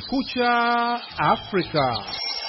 Kumekucha Afrika.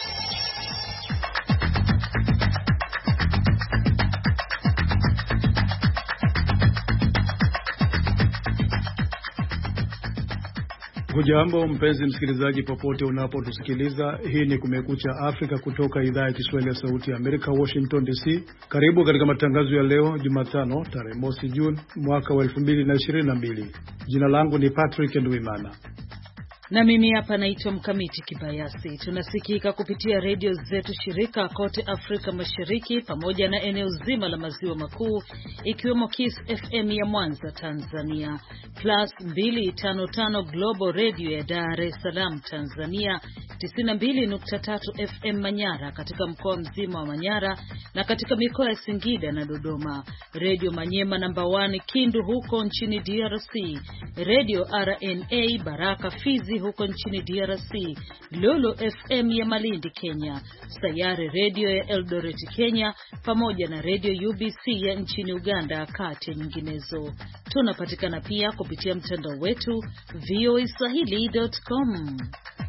Hujambo mpenzi msikilizaji popote unapotusikiliza. Hii ni Kumekucha Afrika kutoka idhaa ya Kiswahili ya Sauti ya Amerika, Washington DC. Karibu katika matangazo ya leo Jumatano tarehe mosi Juni mwaka wa 2022. Jina langu ni Patrick Ndwimana. Na mimi hapa naitwa Mkamiti Kibayasi. Tunasikika kupitia redio zetu shirika kote Afrika Mashariki pamoja na eneo zima la Maziwa Makuu, ikiwemo Kiss FM ya Mwanza Tanzania, Plus 255 Global Radio ya Dar es Salaam Tanzania, 92.3 FM Manyara katika mkoa mzima wa Manyara na katika mikoa ya Singida na Dodoma, Radio Manyema namba 1 Kindu huko nchini DRC, Radio RNA Baraka Fizi huko nchini DRC, Lulu FM ya Malindi Kenya, Sayari Radio ya Eldoret Kenya, pamoja na Radio UBC ya nchini Uganda, kati nyinginezo. Tunapatikana pia kupitia mtandao wetu voaswahili.com.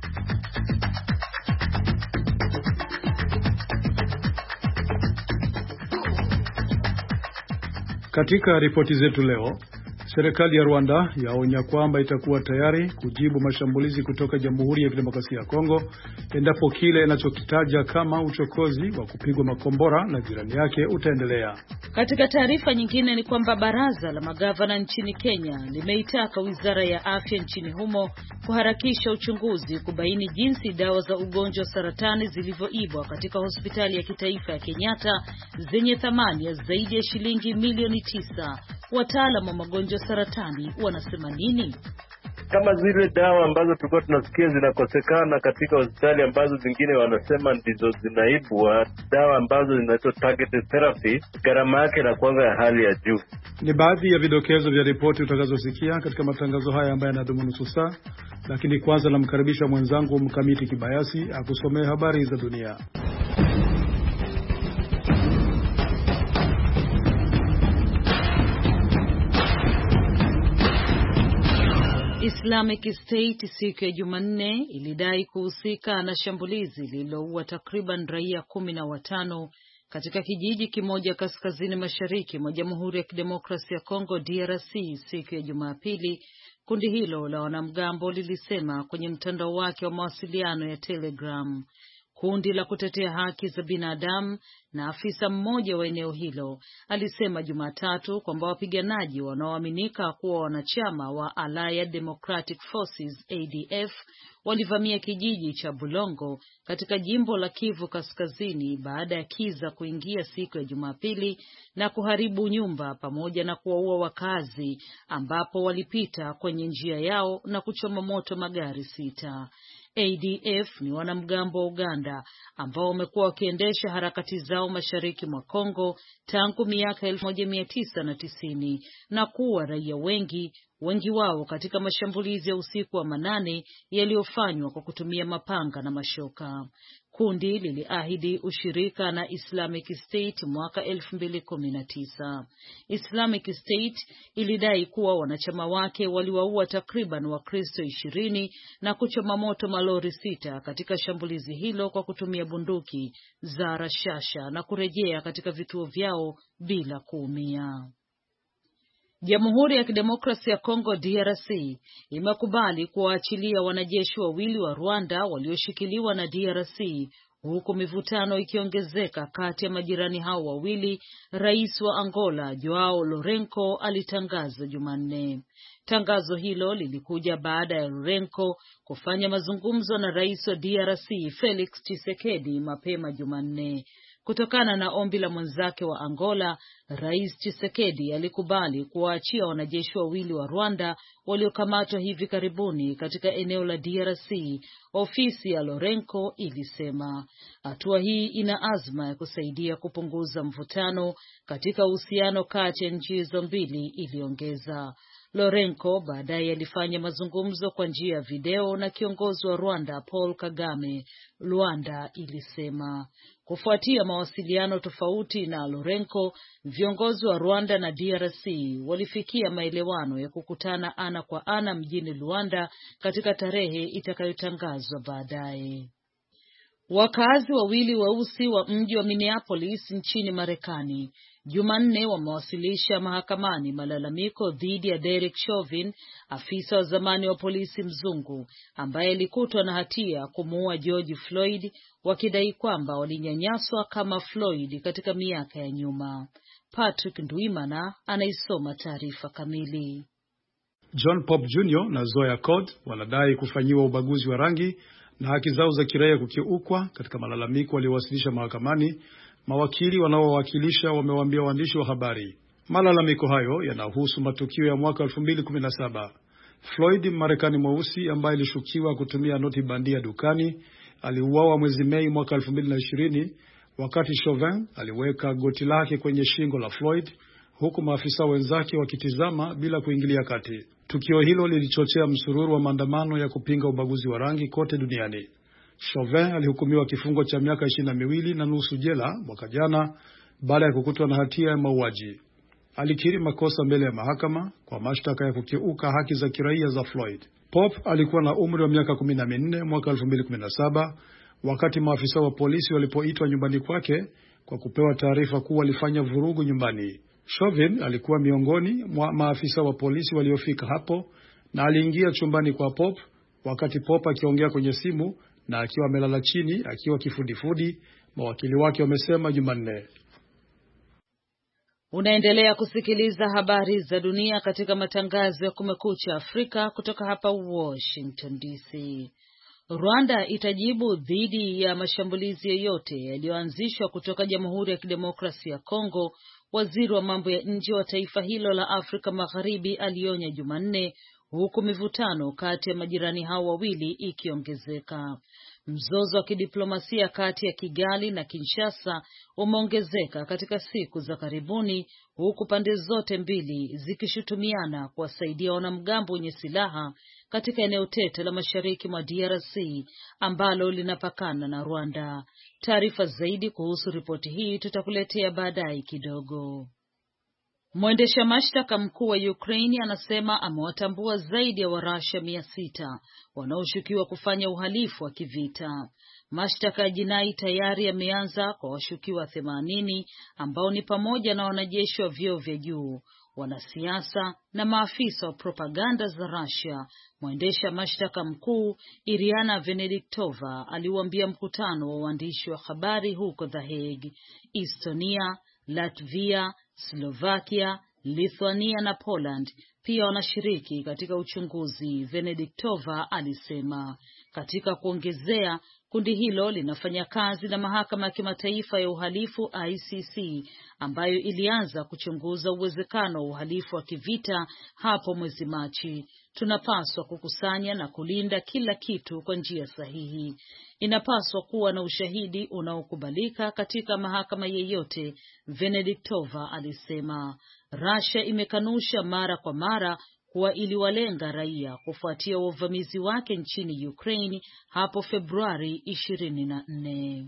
Katika ripoti zetu leo, serikali ya Rwanda yaonya kwamba itakuwa tayari kujibu mashambulizi kutoka Jamhuri ya Kidemokrasia ya Kongo endapo kile inachokitaja kama uchokozi wa kupigwa makombora na jirani yake utaendelea. Katika taarifa nyingine ni kwamba baraza la magavana nchini Kenya limeitaka Wizara ya Afya nchini humo kuharakisha uchunguzi kubaini jinsi dawa za ugonjwa saratani zilivyoibwa katika hospitali ya kitaifa ya Kenyatta zenye thamani ya zaidi ya shilingi milioni 9. Wataalamu wa magonjwa saratani wanasema nini? Kama zile dawa ambazo tulikuwa tunasikia zinakosekana katika hospitali ambazo zingine wanasema ndizo zinaibwa, dawa ambazo zinaitwa targeted therapy, gharama yake inakuwa ya hali ya juu. Ni baadhi ya vidokezo vya ripoti utakazosikia katika matangazo haya ambayo yanadumu nusu saa, lakini kwanza namkaribisha mwenzangu Mkamiti Kibayasi akusomee habari za dunia. Islamic State siku ya Jumanne ilidai kuhusika na shambulizi lililoua takriban raia 15 katika kijiji kimoja kaskazini mashariki mwa Jamhuri ya Kidemokrasia ya Kongo DRC siku ya Jumapili. Kundi hilo la wanamgambo lilisema kwenye mtandao wake wa mawasiliano ya Telegram. Kundi la kutetea haki za binadamu na afisa mmoja wa eneo hilo alisema Jumatatu kwamba wapiganaji wanaoaminika kuwa wanachama wa Allied Democratic Forces ADF walivamia kijiji cha Bulongo katika jimbo la Kivu Kaskazini baada ya kiza kuingia siku ya Jumapili na kuharibu nyumba pamoja na kuwaua wakazi, ambapo walipita kwenye njia yao na kuchoma moto magari 6. ADF ni wanamgambo wa Uganda ambao wamekuwa wakiendesha harakati zao mashariki mwa Kongo tangu miaka 1990 na kuua raia wengi wao katika mashambulizi ya usiku wa manane yaliyofanywa kwa kutumia mapanga na mashoka. Kundi liliahidi ushirika na Islamic State mwaka 2019. Islamic State ilidai kuwa wanachama wake waliwaua takriban Wakristo 20 na kuchoma moto malori 6 katika shambulizi hilo kwa kutumia bunduki za rashasha na kurejea katika vituo vyao bila kuumia. Jamhuri ya Kidemokrasia ya Kongo DRC imekubali kuwaachilia wanajeshi wawili wa Rwanda walioshikiliwa na DRC, huku mivutano ikiongezeka kati ya majirani hao wawili. Rais wa Angola Joao Lourenco alitangaza Jumanne. Tangazo hilo lilikuja baada ya Lourenco kufanya mazungumzo na rais wa DRC Felix Tshisekedi mapema Jumanne. Kutokana na ombi la mwenzake wa Angola, Rais Tshisekedi alikubali kuwaachia wanajeshi wawili wa Rwanda waliokamatwa hivi karibuni katika eneo la DRC, ofisi ya Lourenco ilisema. Hatua hii ina azma ya kusaidia kupunguza mvutano katika uhusiano kati ya nchi hizo mbili, iliongeza. Lourenco baadaye alifanya mazungumzo kwa njia ya video na kiongozi wa Rwanda Paul Kagame, Rwanda ilisema. Kufuatia mawasiliano tofauti na Lourenco, viongozi wa Rwanda na DRC walifikia maelewano ya kukutana ana kwa ana mjini Luanda katika tarehe itakayotangazwa baadaye. Wakazi wawili weusi wa mji wa Minneapolis nchini Marekani Jumanne wamewasilisha mahakamani malalamiko dhidi ya Derek Chauvin, afisa wa zamani wa polisi mzungu ambaye alikutwa na hatia kumuua George Floyd, wakidai kwamba walinyanyaswa kama Floyd katika miaka ya nyuma. Patrick Ndwimana anaisoma taarifa kamili. John Pop Jr. na Zoya Code wanadai kufanyiwa ubaguzi wa rangi na haki zao za kiraia kukiukwa katika malalamiko waliowasilisha mahakamani. Mawakili wanaowakilisha wamewaambia waandishi wa habari. Malalamiko hayo yanahusu matukio ya mwaka 2017. Floyd, Marekani mweusi ambaye alishukiwa kutumia noti bandia dukani, aliuawa mwezi Mei mwaka 2020 wakati Chauvin aliweka goti lake kwenye shingo la Floyd huku maafisa wenzake wakitizama bila kuingilia kati. Tukio hilo lilichochea msururu wa maandamano ya kupinga ubaguzi wa rangi kote duniani. Chauvin alihukumiwa kifungo cha miaka 22 na nusu jela mwaka jana baada ya kukutwa na hatia ya mauaji. Alikiri makosa mbele ya mahakama kwa mashtaka ya kukiuka haki za kiraia za Floyd. Pop alikuwa na umri wa miaka 14 mwaka 2017 wakati maafisa wa polisi walipoitwa nyumbani kwake kwa kupewa taarifa kuwa alifanya vurugu nyumbani. Chauvin alikuwa miongoni mwa maafisa wa polisi waliofika hapo na aliingia chumbani kwa Pop wakati Pop akiongea kwenye simu na akiwa amelala chini akiwa kifudifudi, mawakili wake wamesema Jumanne. Unaendelea kusikiliza habari za dunia katika matangazo ya Kumekucha Afrika kutoka hapa Washington DC. Rwanda itajibu dhidi ya mashambulizi yoyote yaliyoanzishwa kutoka Jamhuri ya Kidemokrasia ya Kongo, waziri wa mambo ya nje wa taifa hilo la Afrika Magharibi alionya Jumanne, huku mivutano kati ya majirani hao wawili ikiongezeka. Mzozo wa kidiplomasia kati ya Kigali na Kinshasa umeongezeka katika siku za karibuni, huku pande zote mbili zikishutumiana kuwasaidia wanamgambo wenye silaha katika eneo tete la mashariki mwa DRC ambalo linapakana na Rwanda. Taarifa zaidi kuhusu ripoti hii tutakuletea baadaye kidogo. Mwendesha mashtaka mkuu wa Ukraine anasema amewatambua zaidi ya Warasha 600 wanaoshukiwa kufanya uhalifu wa kivita. Mashtaka ya jinai tayari yameanza kwa washukiwa 80 ambao ni pamoja na wanajeshi wa vyeo vya juu, wanasiasa na maafisa wa propaganda za Russia. Mwendesha mashtaka mkuu Iriana Venediktova aliwaambia mkutano wa waandishi wa habari huko The Hague. Estonia, Latvia, Slovakia, Lithuania na Poland pia wanashiriki katika uchunguzi, Venediktova alisema. Katika kuongezea, kundi hilo linafanya kazi na mahakama ya kimataifa ya uhalifu ICC ambayo ilianza kuchunguza uwezekano wa uhalifu wa kivita hapo mwezi Machi. Tunapaswa kukusanya na kulinda kila kitu kwa njia sahihi. Inapaswa kuwa na ushahidi unaokubalika katika mahakama yeyote, Venediktova alisema. Russia imekanusha mara kwa mara kuwa iliwalenga raia kufuatia uvamizi wake nchini Ukraine hapo Februari 24.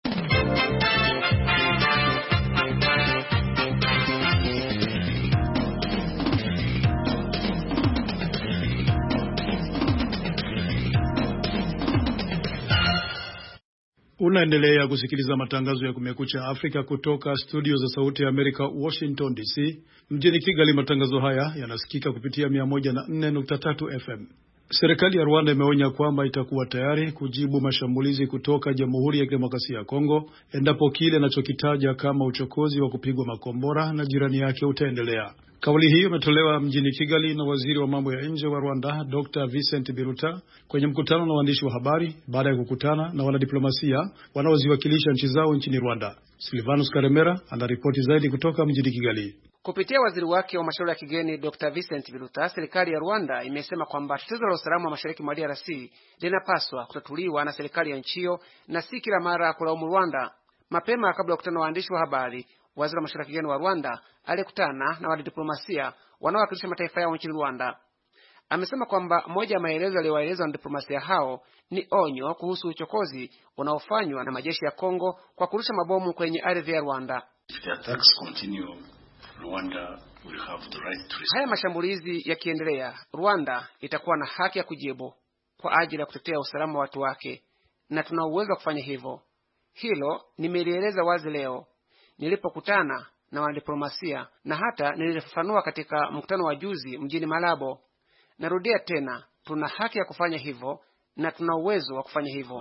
Unaendelea kusikiliza matangazo ya Kumekucha Afrika kutoka studio za Sauti ya Amerika, Washington DC. Mjini Kigali matangazo haya yanasikika kupitia 104.3 FM. Serikali ya Rwanda imeonya kwamba itakuwa tayari kujibu mashambulizi kutoka Jamhuri ya Kidemokrasia ya Kongo endapo kile anachokitaja kama uchokozi wa kupigwa makombora na jirani yake utaendelea. Kauli hiyo imetolewa mjini Kigali na waziri wa mambo ya nje wa Rwanda, Dr. Vincent Biruta, kwenye mkutano na waandishi wa habari baada ya kukutana na wanadiplomasia wanaoziwakilisha nchi zao nchini Rwanda. Silvanus Karemera anaripoti zaidi kutoka mjini Kigali. Kupitia waziri wake wa mashauri ya kigeni Dr. Vincent Biruta, serikali ya Rwanda imesema kwamba tatizo la usalama wa mashariki mwa DRC linapaswa kutatuliwa na serikali ya nchi hiyo na si kila mara kulaumu Rwanda. Mapema kabla ya kukutana na waandishi wa habari, waziri wa mashauri ya kigeni wa Rwanda alikutana na wanadiplomasia wanaowakilisha mataifa yao nchini Rwanda. amesema kwamba moja ya maelezo aliyowaeleza wanadiplomasia hao ni onyo kuhusu uchokozi unaofanywa na majeshi ya Kongo kwa kurusha mabomu kwenye ardhi ya Rwanda. If the attacks continue, Rwanda will have the right to... Haya mashambulizi yakiendelea, Rwanda itakuwa na haki ya kujibu kwa ajili ya kutetea usalama wa watu wake, na tuna uwezo wa kufanya hivyo. Hilo nimelieleza wazi leo nilipokutana na wanadiplomasia, na hata nilifafanua katika mkutano wa juzi mjini Malabo. Narudia tena, tuna haki ya kufanya hivyo na tuna uwezo wa kufanya hivyo.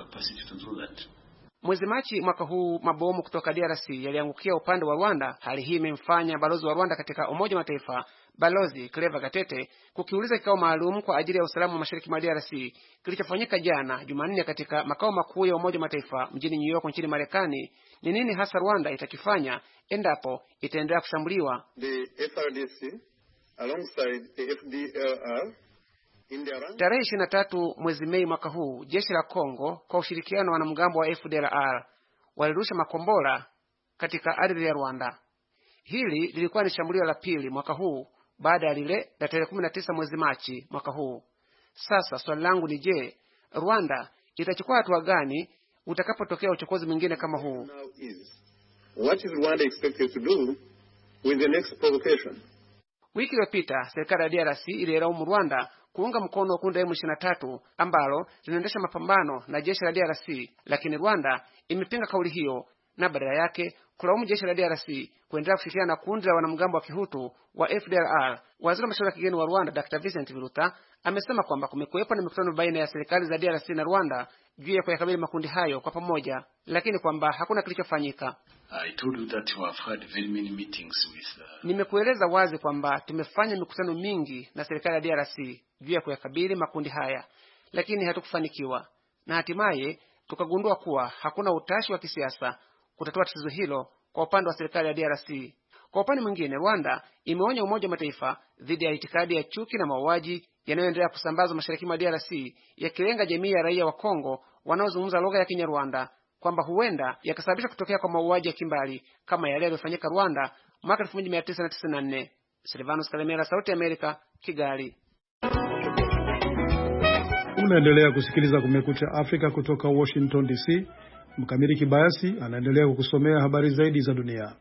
Mwezi Machi mwaka huu mabomu kutoka DRC yaliangukia upande wa Rwanda. Hali hii imemfanya balozi wa Rwanda katika Umoja wa Mataifa, Balozi Claver Gatete, kukiuliza kikao maalum kwa ajili ya usalama wa mashariki mwa DRC kilichofanyika jana Jumanne katika makao makuu ya Umoja wa Mataifa mjini New York nchini Marekani. Ni nini hasa Rwanda itakifanya endapo itaendelea kushambuliwa? The FRDC alongside the FDLR Tarehe 23 mwezi Mei mwaka huu, jeshi la Kongo kwa ushirikiano na wanamgambo wa FDLR walirusha makombora katika ardhi ya Rwanda. Hili lilikuwa ni shambulio la pili mwaka huu baada ya lile la tarehe 19 mwezi Machi mwaka huu. Sasa swali langu ni je, Rwanda itachukua hatua gani utakapotokea uchokozi mwingine kama huu? What is Rwanda expected to do with the next provocation? Wiki iliyopita serikali ya DRC ililaumu Rwanda kuunga mkono kundi la M23 ambalo linaendesha mapambano na jeshi la DRC, lakini Rwanda imepinga kauli hiyo na badala yake kulaumu jeshi la DRC kuendelea kushirikiana na kundi la wanamgambo wa Kihutu wa FDLR. Waziri wa mashauri ya kigeni wa Rwanda Dr. Vincent Biruta amesema kwamba kumekuwepo na mikutano baina ya serikali za DRC na Rwanda juu ya kuyakabili makundi hayo kwa pamoja, lakini kwamba hakuna kilichofanyika. I told you that we have had very many meetings with Nimekueleza wazi kwamba tumefanya mikutano mingi na serikali ya DRC juu ya kuyakabili makundi haya, lakini hatukufanikiwa, na hatimaye tukagundua kuwa hakuna utashi wa kisiasa kutatua tatizo hilo kwa upande wa serikali ya DRC. Kwa upande mwingine, Rwanda imeonya Umoja wa Mataifa dhidi ya itikadi ya chuki na mauaji yanayoendelea kusambazwa mashariki mwa DRC yakilenga jamii ya raia wa Kongo wanaozungumza lugha ya Kinyarwanda, kwamba huenda yakasababisha kutokea kwa mauaji ya kimbali kama yale yaliyofanyika Rwanda mwaka 1994. Silvanus Kalemera, Sauti ya Amerika, Kigali. Unaendelea kusikiliza Kumekucha Afrika kutoka Washington DC. Mkamili Kibayasi anaendelea kukusomea habari zaidi za dunia.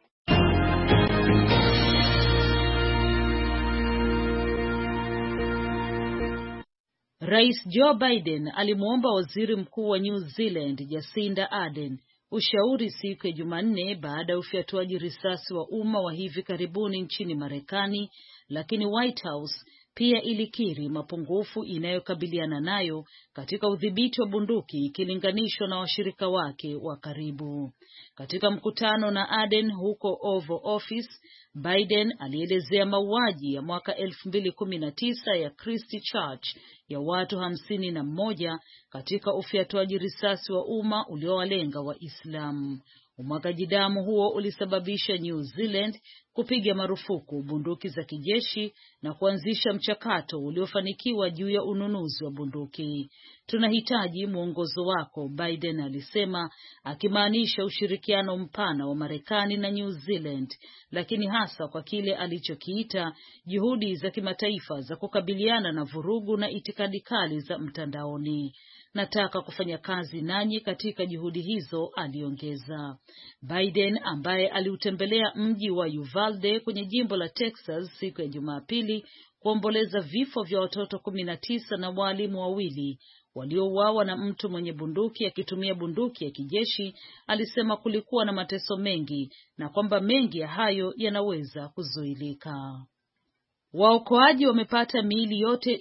Rais Joe Biden alimuomba waziri mkuu wa New Zealand Jacinda Ardern ushauri siku ya Jumanne baada ya ufyatuaji risasi wa umma wa hivi karibuni nchini Marekani, lakini White House pia ilikiri mapungufu inayokabiliana nayo katika udhibiti wa bunduki ikilinganishwa na washirika wake wa karibu. Katika mkutano na Ardern huko Oval Office, Biden alielezea mauaji ya mwaka 2019 ya Christchurch ya watu 51 katika ufyatuaji risasi wa umma uliowalenga Waislamu. Umwagaji damu huo ulisababisha New Zealand kupiga marufuku bunduki za kijeshi na kuanzisha mchakato uliofanikiwa juu ya ununuzi wa bunduki. Tunahitaji mwongozo wako, Biden alisema, akimaanisha ushirikiano mpana wa Marekani na New Zealand, lakini hasa kwa kile alichokiita juhudi za kimataifa za kukabiliana na vurugu na itikadi kali za mtandaoni. Nataka kufanya kazi nanyi katika juhudi hizo, aliongeza. Biden ambaye aliutembelea mji wa Uvalde kwenye jimbo la Texas siku ya Jumapili kuomboleza vifo vya watoto 19 na walimu wawili waliouawa na mtu mwenye bunduki akitumia bunduki ya kijeshi, alisema kulikuwa na mateso mengi na kwamba mengi ya hayo yanaweza kuzuilika. Waokoaji wamepata miili yote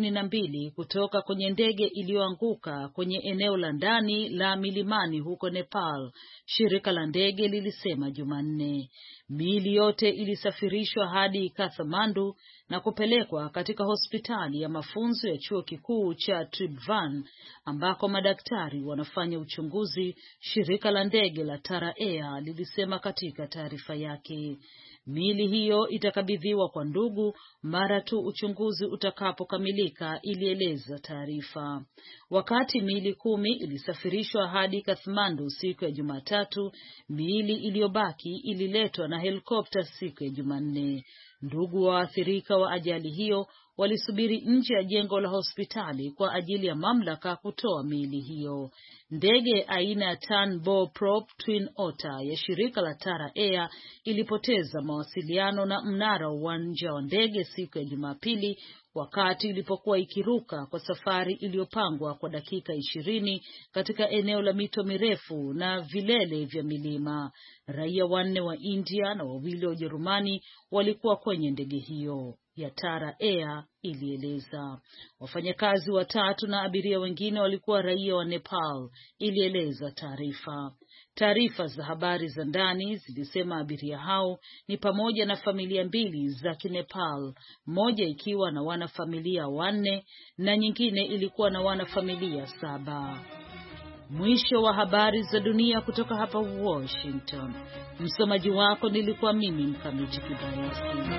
22 kutoka kwenye ndege iliyoanguka kwenye eneo la ndani la milimani huko Nepal, shirika la ndege lilisema Jumanne. Miili yote ilisafirishwa hadi Kathmandu na kupelekwa katika hospitali ya mafunzo ya chuo kikuu cha Tribhuvan ambako madaktari wanafanya uchunguzi, shirika la ndege la Tara Air lilisema katika taarifa yake. Miili hiyo itakabidhiwa kwa ndugu mara tu uchunguzi utakapokamilika, ilieleza taarifa. Wakati miili 10 ilisafirishwa hadi Kathmandu siku ya Jumatatu, miili iliyobaki ililetwa na helikopta siku ya Jumanne. Ndugu wa waathirika wa ajali hiyo walisubiri nje ya jengo la hospitali kwa ajili ya mamlaka kutoa miili hiyo. Ndege aina ya Turboprop Twin Otter ya shirika la Tara Air ilipoteza mawasiliano na mnara wa uwanja wa ndege siku ya Jumapili wakati ilipokuwa ikiruka kwa safari iliyopangwa kwa dakika 20 katika eneo la mito mirefu na vilele vya milima. Raia 4 wa India na 2 wa Ujerumani walikuwa kwenye ndege hiyo ya Tara Air, ilieleza. Wafanyakazi 3 na abiria wengine walikuwa raia wa Nepal, ilieleza taarifa. Taarifa za habari za ndani zilisema abiria hao ni pamoja na familia 2 za Kinepal, moja ikiwa na wanafamilia 4 na nyingine ilikuwa na wanafamilia 7. Mwisho wa habari za dunia kutoka hapa Washington. Msomaji wako nilikuwa mimi Mkamiti Kibayasi.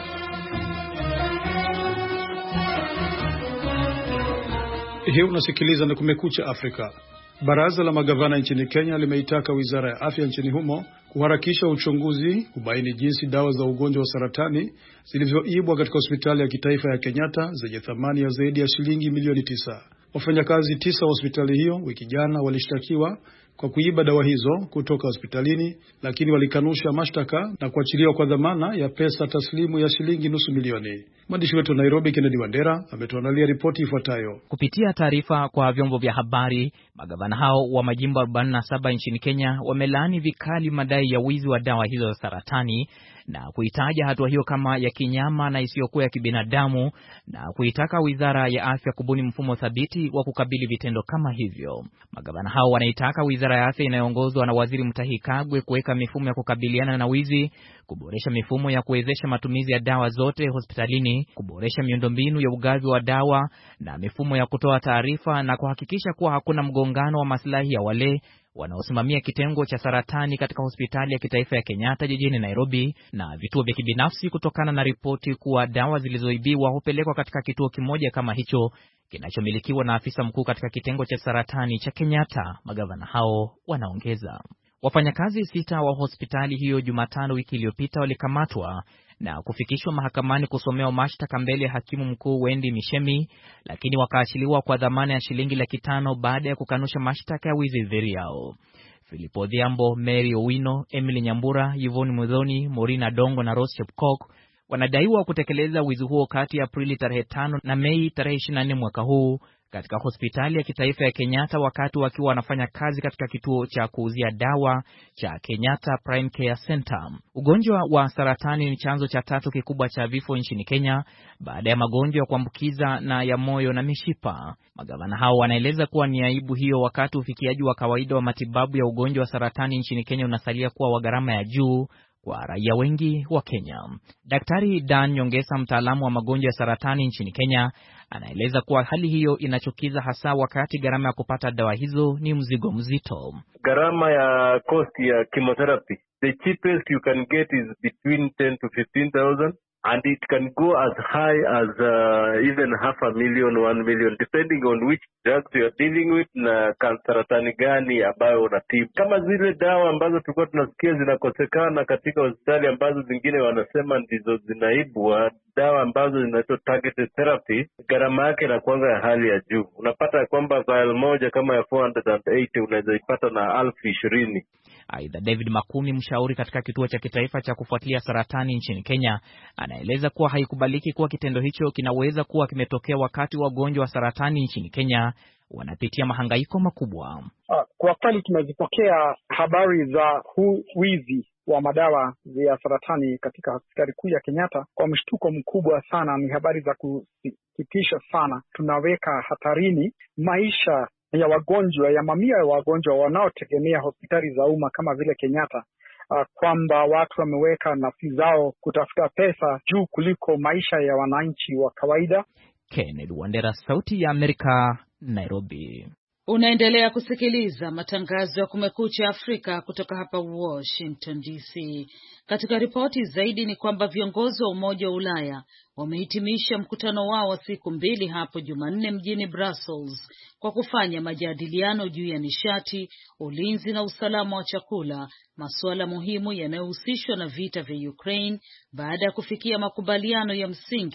Hii unasikiliza na Kumekucha Afrika. Baraza la magavana nchini Kenya limeitaka wizara ya afya nchini humo kuharakisha uchunguzi kubaini jinsi dawa za ugonjwa wa saratani zilivyoibwa katika hospitali ya kitaifa ya Kenyatta zenye thamani ya zaidi ya shilingi milioni 9. Wafanyakazi 9 wa hospitali hiyo wiki jana walishtakiwa kwa kuiba dawa hizo kutoka hospitalini, lakini walikanusha mashtaka na kuachiliwa kwa dhamana ya pesa taslimu ya shilingi nusu milioni. Mwandishi wetu Nairobi Kennedy Wandera ametuandalia ripoti ifuatayo. Kupitia taarifa kwa vyombo vya habari, magavana hao wa majimbo 47 nchini Kenya wamelaani vikali madai ya wizi wa dawa hizo za saratani na kuitaja hatua hiyo kama ya kinyama na isiyokuwa ya kibinadamu, na kuitaka wizara ya afya kubuni mfumo thabiti wa kukabili vitendo kama hivyo. Magavana hao wanaitaka wizara ya afya inayoongozwa na Waziri Mutahi Kagwe kuweka mifumo ya kukabiliana na wizi, kuboresha mifumo ya kuwezesha matumizi ya dawa zote hospitalini, kuboresha miundombinu ya ugavi wa dawa na mifumo ya kutoa taarifa, na kuhakikisha kuwa hakuna mgongano wa maslahi ya wale wanaosimamia kitengo cha saratani katika hospitali ya kitaifa ya Kenyatta jijini Nairobi na vituo vya kibinafsi, kutokana na ripoti kuwa dawa zilizoibiwa hupelekwa katika kituo kimoja kama hicho kinachomilikiwa na afisa mkuu katika kitengo cha saratani cha Kenyatta. Magavana hao wanaongeza, wafanyakazi 6 wa hospitali hiyo Jumatano wiki iliyopita walikamatwa na kufikishwa mahakamani kusomewa mashtaka mbele ya hakimu mkuu Wendy Mishemi, lakini wakaachiliwa kwa dhamana ya shilingi 500 baada ya kukanusha mashtaka ya wizi dhidi yao. Filipo Odhiambo, Mary Owino, Emily Nyambura, Yvonne Muthoni, Morina Dongo na Rose Chepkok wanadaiwa kutekeleza wizi huo kati ya Aprili tarehe 5 na Mei tarehe 24 mwaka huu katika hospitali ya kitaifa ya Kenyatta, wakati wakiwa wanafanya kazi katika kituo cha kuuzia dawa cha Kenyatta Prime Care Center. Ugonjwa wa saratani ni chanzo cha 3 kikubwa cha vifo nchini Kenya baada ya magonjwa ya kuambukiza na ya moyo na mishipa. Magavana hao wanaeleza kuwa ni aibu hiyo wakati ufikiaji wa kawaida wa matibabu ya ugonjwa wa saratani nchini Kenya unasalia kuwa wa gharama ya juu kwa raia wengi wa Kenya. Daktari Dan Nyongesa, mtaalamu wa magonjwa ya saratani nchini Kenya, anaeleza kuwa hali hiyo inachukiza, hasa wakati gharama ya kupata dawa hizo ni mzigo mzito. Gharama ya cost ya chemotherapy, the cheapest you can get is between 10 to 15,000 and it can go as high as even $500,000, $1 million, depending on which drugs you are dealing with na saratani gani ambayo unatibu. Kama zile dawa ambazo tulikuwa tunasikia zinakosekana katika hospitali ambazo zingine wanasema ndizo zinaibwa, dawa ambazo zinaitwa targeted therapy, gharama yake inakuwa ya hali ya juu. Unapata kwamba vial moja kama ya 480 unaweza ipata na 20,000. Aidha, David Makumi, mshauri katika kituo cha kitaifa cha kufuatilia saratani nchini Kenya, anaeleza kuwa haikubaliki kuwa kitendo hicho kinaweza kuwa kimetokea wakati wagonjwa wa saratani nchini Kenya wanapitia mahangaiko makubwa. Kwa kweli tumezipokea habari za wizi wa madawa ya saratani katika hospitali kuu ya Kenyatta kwa mshtuko mkubwa sana. Ni habari za kusikitisha sana. Tunaweka hatarini maisha ya wagonjwa, ya mamia ya wagonjwa wanaotegemea hospitali za umma kama vile Kenyatta, kwamba watu wameweka nafsi zao kutafuta pesa juu kuliko maisha ya wananchi wa kawaida. Kennedy Wandera, Sauti ya Amerika, Nairobi. Unaendelea kusikiliza matangazo ya Kumekucha Afrika kutoka hapa Washington DC. Katika ripoti zaidi ni kwamba viongozi wa Umoja wa Ulaya wamehitimisha mkutano wao wa siku 2 hapo Jumanne mjini Brussels kwa kufanya majadiliano juu ya nishati, ulinzi na usalama wa chakula, masuala muhimu yanayohusishwa na vita vya Ukraine, baada ya kufikia makubaliano ya msingi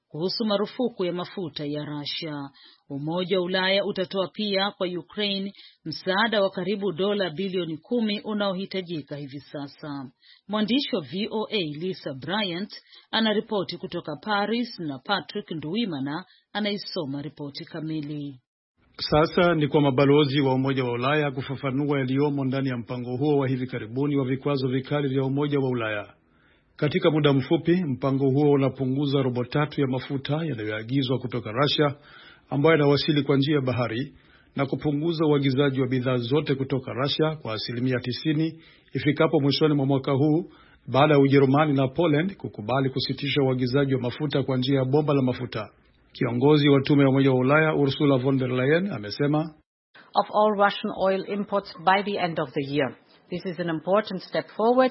kuhusu marufuku ya mafuta ya Russia. Umoja wa Ulaya utatoa pia kwa Ukraine msaada wa karibu dola bilioni 10 unaohitajika hivi sasa. Mwandishi wa VOA Lisa Bryant anaripoti kutoka Paris na Patrick Nduwimana anaisoma ripoti kamili. Sasa ni kwa mabalozi wa Umoja wa Ulaya kufafanua yaliyomo ndani ya mpango huo wa hivi karibuni wa vikwazo vikali vya Umoja wa Ulaya. Katika muda mfupi, mpango huo unapunguza robo tatu ya mafuta yanayoagizwa kutoka Russia ambayo yanawasili kwa njia ya bahari na kupunguza uagizaji wa bidhaa zote kutoka Russia kwa 90% ifikapo mwishoni mwa mwaka huu, baada ya Ujerumani na Poland kukubali kusitisha uagizaji wa mafuta kwa njia ya bomba la mafuta. Kiongozi wa tume ya Umoja wa Ulaya Ursula von der Leyen amesema, of all Russian oil imports by the end of the year. This is an important step forward.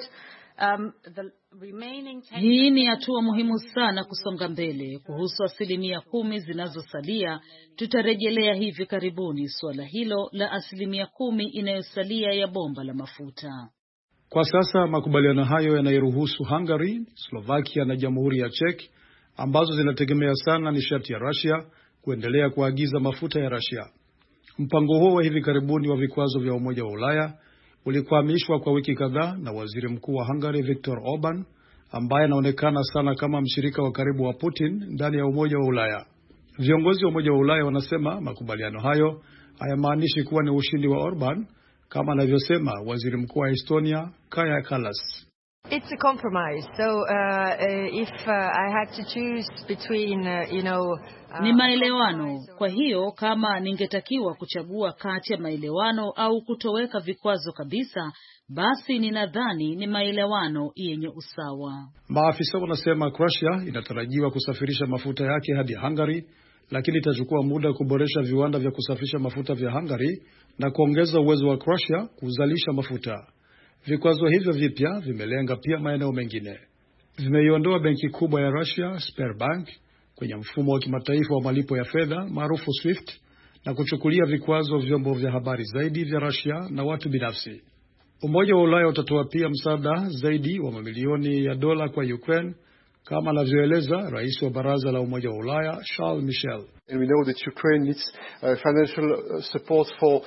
Hii ni hatua muhimu sana kusonga mbele. Kuhusu 10% zinazosalia, tutarejelea hivi karibuni suala hilo la 10% inayosalia ya bomba la mafuta. Kwa sasa makubaliano hayo yanairuhusu Hungary, Slovakia na Jamhuri ya Czech ambazo zinategemea sana nishati ya Russia kuendelea kuagiza mafuta ya Russia. Mpango huo wa hivi karibuni wa vikwazo vya Umoja wa Ulaya ulikwamishwa kwa wiki kadhaa na Waziri Mkuu wa Hungary Viktor Orban, ambaye anaonekana sana kama mshirika wa karibu wa Putin ndani ya Umoja wa Ulaya. Viongozi wa Umoja wa Ulaya wanasema makubaliano hayo hayamaanishi kuwa ni ushindi wa Orban, kama anavyosema Waziri Mkuu wa Estonia Kaja Kallas. It's a compromise. So if I had to choose between ni maelewano. Kwa hiyo kama ningetakiwa kuchagua kati ya maelewano au kutoweka vikwazo kabisa, basi ninadhani ni maelewano yenye usawa. Maafisa wanasema Russia inatarajiwa kusafirisha mafuta yake hadi Hungary, lakini itachukua muda kuboresha viwanda vya kusafisha mafuta vya Hungary na kuongeza uwezo wa Russia kuzalisha mafuta. Vikwazo hivyo vipya vimelenga pia maeneo mengine. Vimeiondoa benki kubwa ya Russia, Sberbank, kwenye mfumo wa kimataifa wa malipo ya fedha maarufu SWIFT na kuchukulia vikwazo vyombo vya habari zaidi vya Russia na watu binafsi. Umoja wa Ulaya utatoa pia msaada zaidi wa mamilioni ya dola kwa Ukraine, kama anavyoeleza rais wa Baraza la Umoja wa Ulaya Charles Michel. And we know that Ukraine needs financial support for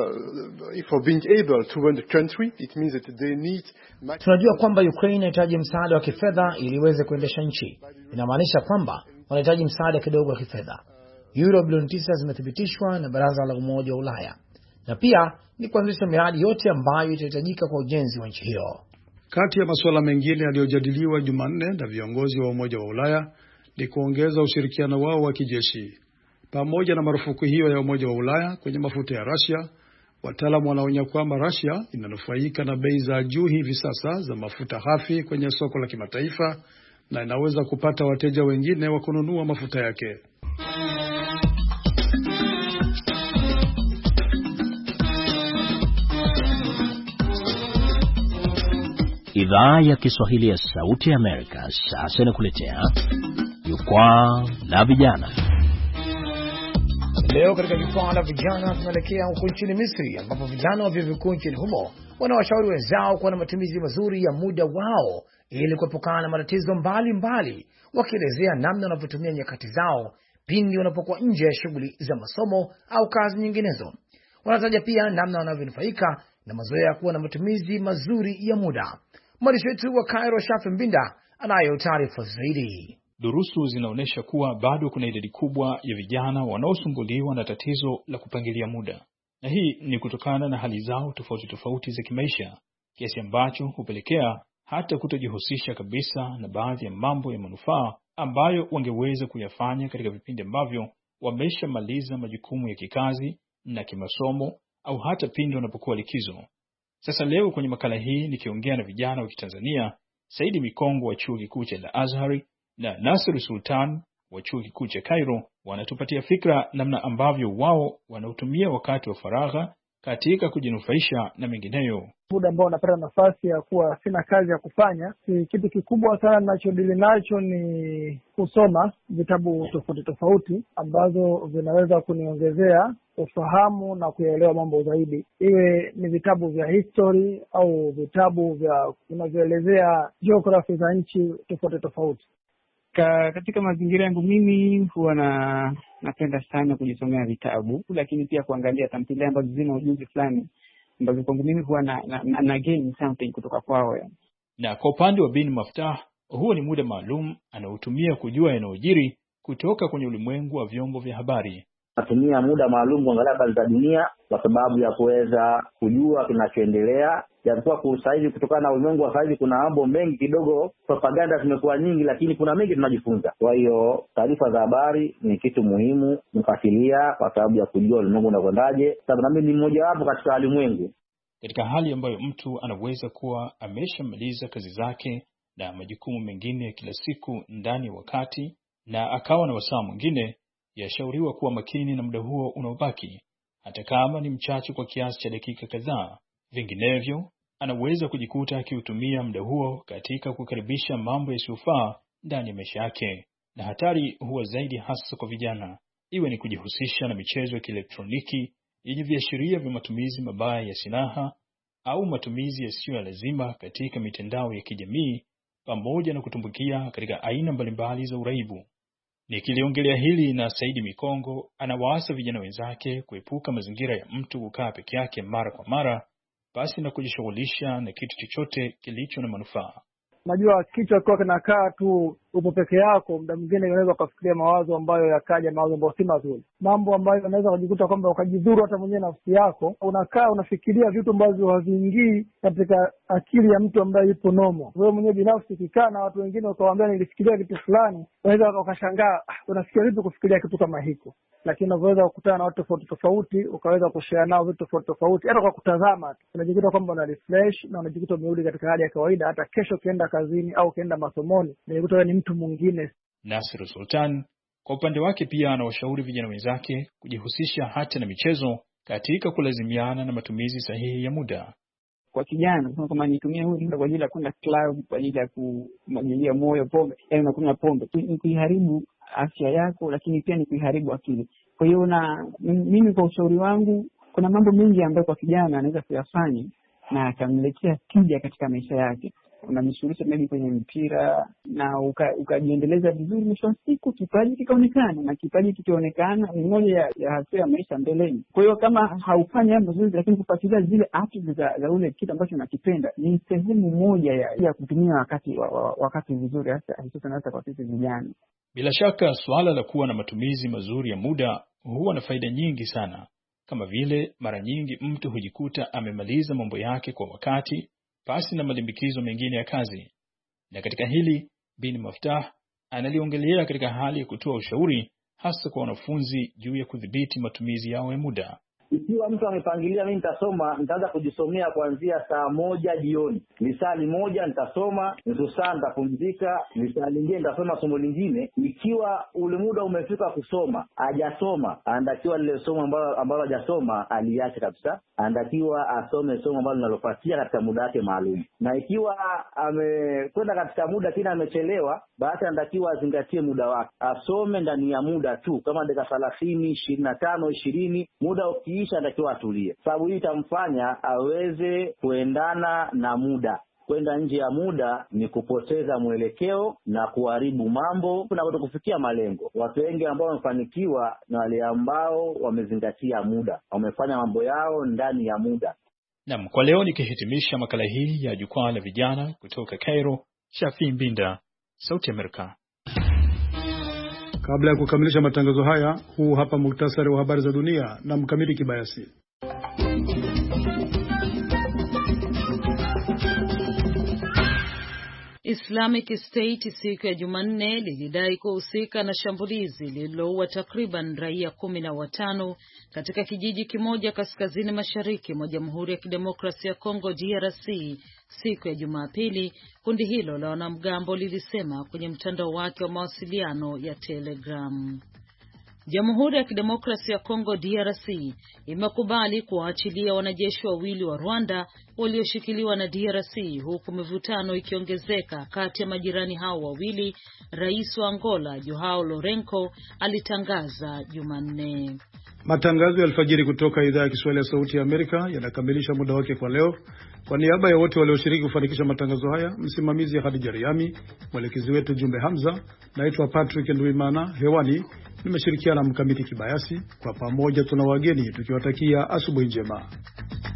being able to run the country. It means that they need. Tunajua kwamba Ukraine inahitaji msaada wa kifedha ili iweze kuendesha nchi. Inamaanisha kwamba wanahitaji msaada kidogo wa kifedha. Euro bilioni 9 zimethibitishwa na Baraza la Umoja wa Ulaya. Na pia ni kuanzisha miradi yote ambayo itahitajika kwa ujenzi wa nchi hiyo. Kati ya masuala mengine yaliyojadiliwa Jumanne na viongozi wa Umoja wa Ulaya ni kuongeza ushirikiano wao wa kijeshi. Pamoja na marufuku hiyo ya Umoja wa Ulaya kwenye mafuta ya Russia, wataalamu wanaonya kwamba Russia inanufaika na bei za juu hivi sasa za mafuta ghafi kwenye soko la kimataifa na inaweza kupata wateja wengine wa kununua mafuta yake. Idhaa ya Kiswahili ya Sauti ya Amerika sasa inakuletea Jukwaa la Vijana. Leo katika Jukwaa la Vijana tunaelekea huko nchini Misri, ambapo vijana wa vyuo vikuu nchini humo wanawashauri wenzao kuwa na matumizi mazuri ya muda wao ili kuepukana na matatizo mbalimbali, wakielezea namna wanavyotumia nyakati zao pindi wanapokuwa nje ya shughuli za masomo au kazi nyinginezo. Wanataja pia namna wanavyonufaika na mazoea ya kuwa na matumizi mazuri ya muda. Mwandishi wetu wa Cairo Shafi Mbinda anayo taarifa zaidi. Durusu zinaonyesha kuwa bado kuna idadi kubwa ya vijana wanaosumbuliwa na tatizo la kupangilia muda. Na hii ni kutokana na hali zao tofauti za kimaisha, kiasi ambacho hupelekea hata kutojihusisha kabisa na baadhi ya mambo ya manufaa ambayo wangeweza kuyafanya katika vipindi ambavyo wameshamaliza majukumu ya kikazi na kimasomo au hata pindi wanapokuwa likizo. Sasa leo kwenye makala hii nikiongea na vijana wa Kitanzania, Saidi Mikongo wa Chuo Kikuu cha Al-Azhar na Nasir Sultan wa Chuo Kikuu cha Cairo, wanatupatia fikra namna ambavyo wao wanautumia wakati wa faragha katika kujinufaisha na mengineyo. Muda ambao napata nafasi ya kuwa sina kazi ya kufanya, kitu kikubwa sana ninachodili nacho ni kusoma vitabu tofauti ambazo vinaweza kuniongezea ufahamu na kuelewa mambo zaidi. Iwe ni vitabu vya history au vitabu vya vinavyoelezea geography za nchi tofauti. Katika mazingira yangu mimi huwa napenda sana kujisomea vitabu, lakini pia kuangalia tamthilia ambazo zina ujuzi fulani ambazo kwangu mimi huwa na gain something kutoka kwao. Na kwa upande wa Bin Maftah, huo ni muda maalum anaotumia kujua yanayojiri kutoka kwenye ulimwengu wa vyombo vya habari. Natumia muda maalum kuangalia habari za dunia kwa sababu ya kuweza kujua kinachoendelea. Japokuwa kwa sasa hivi kutokana na ulimwengu wa sasa hivi kuna mambo mengi kidogo, propaganda zimekuwa nyingi, lakini kuna mengi tunajifunza. Kwa hiyo taarifa za habari ni kitu muhimu kufuatilia kwa sababu ya kujua ulimwengu unakwendaje, sababu na mimi ni mmoja wapo katika ulimwengu. Katika hali ambayo mtu anaweza kuwa ameshamaliza kazi zake na majukumu mengine ya kila siku ndani ya wakati na akawa na wasaa mwingine, yashauriwa kuwa makini na muda huo unaobaki, hata kama ni mchache kwa kiasi cha dakika kadhaa. Vinginevyo anaweza kujikuta akiutumia muda huo katika kukaribisha mambo yasiyofaa ndani ya maisha yake, na hatari huwa zaidi hasa kwa vijana, iwe ni kujihusisha na michezo ya kielektroniki yenye viashiria vya matumizi mabaya ya silaha au matumizi yasiyo ya lazima katika mitandao ya kijamii, pamoja na kutumbukia katika aina mbalimbali za uraibu. Nikiliongelea hili na Saidi Mikongo, anawaasa vijana wenzake kuepuka mazingira ya mtu kukaa peke yake mara kwa mara, basi na kujishughulisha na kitu chochote kilicho na manufaa. Najua kichwa kwa kinakaa tu upo peke yako, muda mwingine unaweza kufikiria mawazo ambayo yakaja, mawazo ambayo si mazuri, mambo ambayo unaweza kujikuta kwamba ukajidhuru hata mwenyewe nafsi yako. Unakaa unafikiria vitu ambavyo haviingii katika akili ya mtu ambaye yupo nomo. Wewe mwenyewe binafsi ukikaa na watu wengine ukawaambia nilifikiria kitu fulani, unaweza ukashangaa unafikiria vipi kufikiria kitu kama hiko. Lakini unaweza kukutana na watu tofauti tofauti, ukaweza kushare nao vitu tofauti tofauti, hata kwa kutazama tu unajikuta kwamba una refresh na unajikuta umerudi katika hali ya kawaida. Hata kesho ukienda kazini au ukienda masomoni unajikuta ni mtu mwingine. Nasir Sultan kwa upande wake pia anawashauri vijana wenzake kujihusisha hata na michezo katika kulazimiana na matumizi sahihi ya muda. Kwa kijana kuna kama nitumie huu muda kwa ajili ya kwenda club, kwa ajili ya kumwagilia moyo pombe, yaani unakunywa pombe, ni kuiharibu afya yako, lakini pia ni kuiharibu akili. Kwa hiyo na mimi kwa ushauri wangu, kuna mambo mengi ambayo kwa kijana anaweza kuyafanya na akamletea tija katika maisha yake. Unamshughulisha maybe kwenye mpira na ukajiendeleza vizuri, mwisho wa siku kipaji kikaonekana, na kipaji kikionekana ni moja ya hatua ya maisha mbeleni. Kwa hiyo kama haufanyi hapo vizuri, lakini kufuatilia zile activities za ule kitu ambacho unakipenda ni sehemu moja ya kutumia wakati vizuri, hasa kwa sisi vijana. Bila shaka suala la kuwa na matumizi mazuri ya muda huwa na faida nyingi sana, kama vile mara nyingi mtu hujikuta amemaliza mambo yake kwa wakati pasi na malimbikizo mengine ya kazi. Na katika hili Bin Maftah analiongelea katika hali ya kutoa ushauri hasa kwa wanafunzi juu ya kudhibiti matumizi yao ya muda. Ikiwa mtu amepangilia mimi nitaanza kujisomea kuanzia saa 1 jioni. Lisali moja nitasoma, nusu saa nitapumzika, lisali lingine nitasoma somo lingine. Ikiwa ule muda umefika kusoma, hajasoma, anatakiwa lile somo ambalo hajasoma aliache kabisa. Anatakiwa asome somo ambalo linalofuatia katika muda wake maalum. Na ikiwa amekwenda katika muda kina amechelewa, basi anatakiwa azingatie muda wake. Asome ndani ya muda tu, kama dakika 30, 25, 20, muda ukiisha anatakiwa atulie. Sababu hii itamfanya aweze kuendana na muda. Kwenda nje ya muda ni kupoteza mwelekeo na kuharibu mambo na kutokufikia malengo. Watu wengi ambao wamefanikiwa na wale ambao wamezingatia muda, wamefanya mambo yao ndani ya muda. Naam, kwa leo nikihitimisha makala hii ya jukwaa la vijana kutoka Cairo, Shafi Mbinda, Sauti Amerika. Kabla ya kukamilisha matangazo haya, huu hapa muktasari wa habari za dunia na Mkamiti Kibayasi. Islamic State siku ya Jumanne lilidai kuhusika na shambulizi lililoua takriban raia 15 katika kijiji kimoja kaskazini mashariki mwa Jamhuri ya Kidemokrasia ya Kongo DRC siku ya Jumapili, kundi hilo la wanamgambo lilisema kwenye mtandao wake wa mawasiliano ya Telegram. Jamhuri ya Kidemokrasia ya Kongo DRC imekubali kuwaachilia wanajeshi wawili wa Rwanda walioshikiliwa na DRC, huku mivutano ikiongezeka kati ya majirani hao wawili. Rais wa Angola Joao Lourenco alitangaza Jumanne. Matangazo ya alfajiri kutoka idhaa ya Kiswahili ya Sauti ya Amerika yanakamilisha muda wake kwa leo. Kwa niaba ya wote walioshiriki kufanikisha matangazo haya, msimamizi Khadija Riami, mwelekezi wetu Jumbe Hamza, naitwa Patrick Ndwimana, hewani nimeshirikiana na Mkamiti Kibayasi. Kwa pamoja tuna wageni tukiwatakia asubuhi njema.